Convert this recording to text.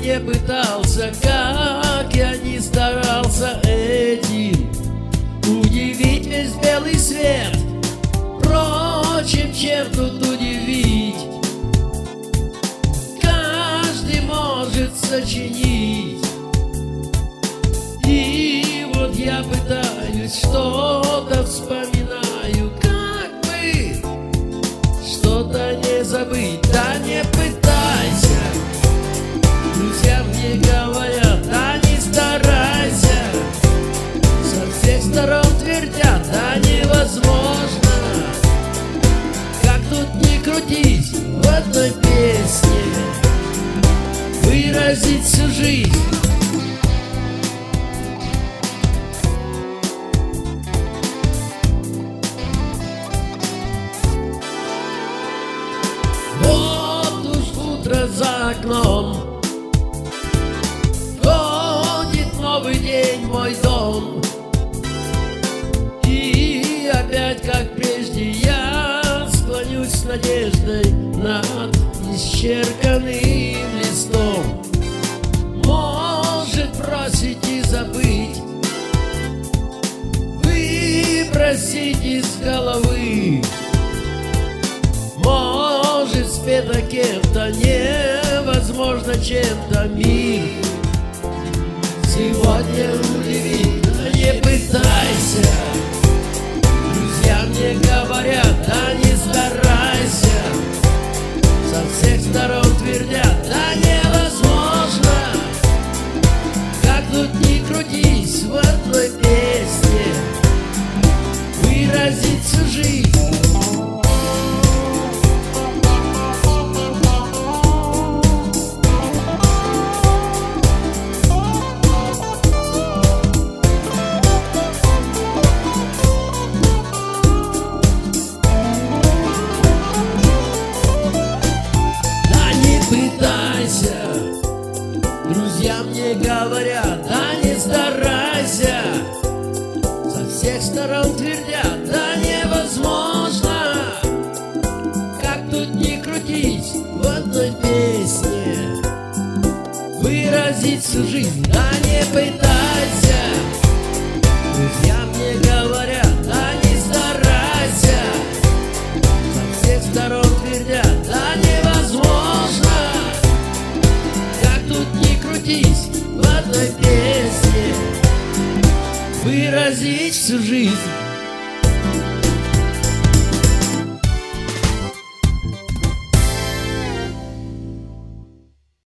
не пытался, как я не старался этим удивить весь белый свет. Впрочем, чем тут удивить? Каждый может сочинить. И вот я пытаюсь, что-то вспоминаю, как бы что-то не забыть. Да не пытайся, друзья мне говорят, да не старайся. Со всех сторон твердят, да невозможно. Как тут ни крутись, в одной песне выразить всю жизнь. Вот уж утро за окном, ходит новый день в мой дом. И опять, как прежде, я склонюсь с надеждой над исчерканным листом. Может, бросить и забыть, выбросить из головы. Может, спето кем-то, невозможно чем-то мир сегодня удивит. Да не пытайся, друзья мне говорят, да не старайся. Со всех сторон твердят, да невозможно. Как тут ни крутись, в одной песне выразить всю жизнь. Друзья мне говорят, да не старайся. Со всех сторон твердят, да невозможно. Как тут ни крутись, в одной песне выразить всю жизнь. Да не пытайся, друзья мне говорят, да не старайся. Со всех сторон твердят, да невозможно. В одной песне выразить всю жизнь.